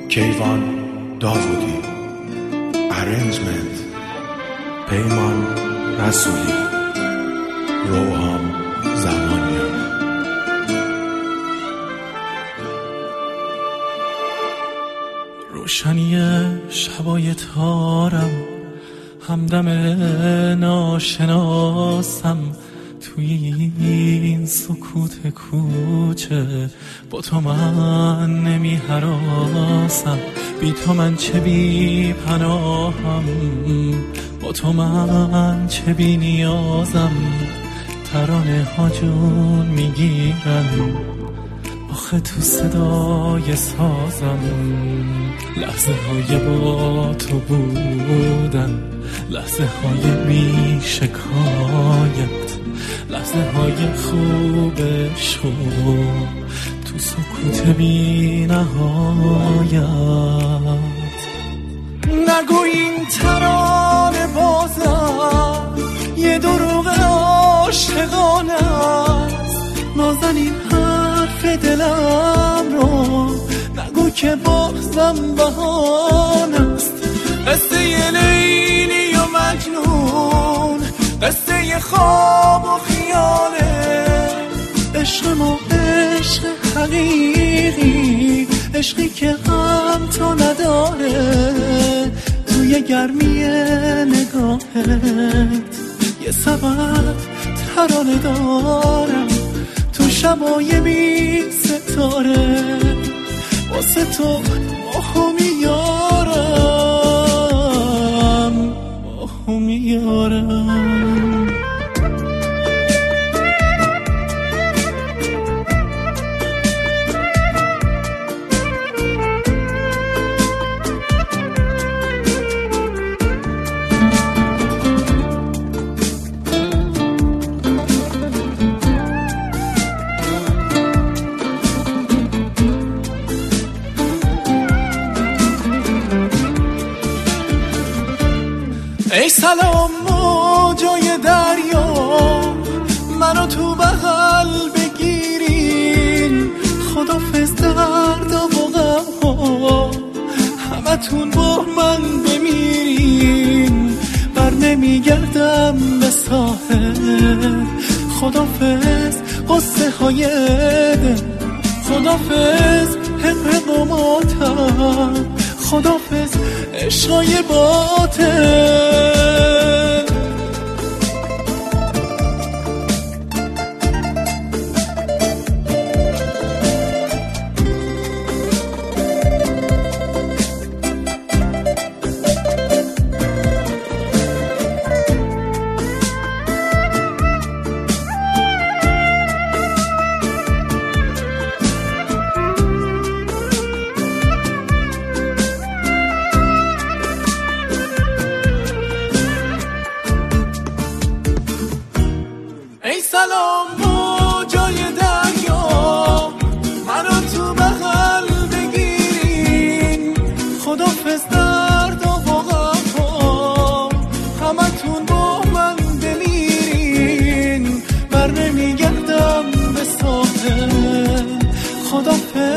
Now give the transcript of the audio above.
کیوان داوودی، ارنجمنت پیمان رسولی، روحام زمانیان. روشنی شبای تارم، همدم ناشناسم، توی این سکوت کوچه با تو من نمی هراسم. بی تو من چه بی پناهم، با تو من چه بی نیازم. ترانه ها جون میگیرن آخه تو صدای سازم. لحظه های با تو بودن، لحظه های بی شکایت، لحظه های خوبشو تو سکوت بی نهایت. نگو این ترانه بازم یه دروغ عاشقانه است. نازن این حرف دلم رو نگو که بازم بهانه است. قصه ی لیلی و مجنون، قصه ی خواب و خیاله. عشق ما عشق حقیقی، عشقی که هم تو نداره. توی گرمی نگاهت یه سبب ترانه دارم. تو شبای بی ستاره واسه تو ماهو میارم، ماهو میارم. ای سلام موجای دریا، منو تو بغل بگیرین. خدافظ درد و غم‌ها، همتون با من بمیرین. بر نمیگردم به ساحل. خدافظ قصه های دل، خدافظ حق و ماتم، خدافظ عشقای باطل. ای سلام موجای دریا، منو تو بغل بگیرین. خدافظ درد و غم‌ها، همتون با من بمیرین. بر نمیگردم به ساحل. خدافظ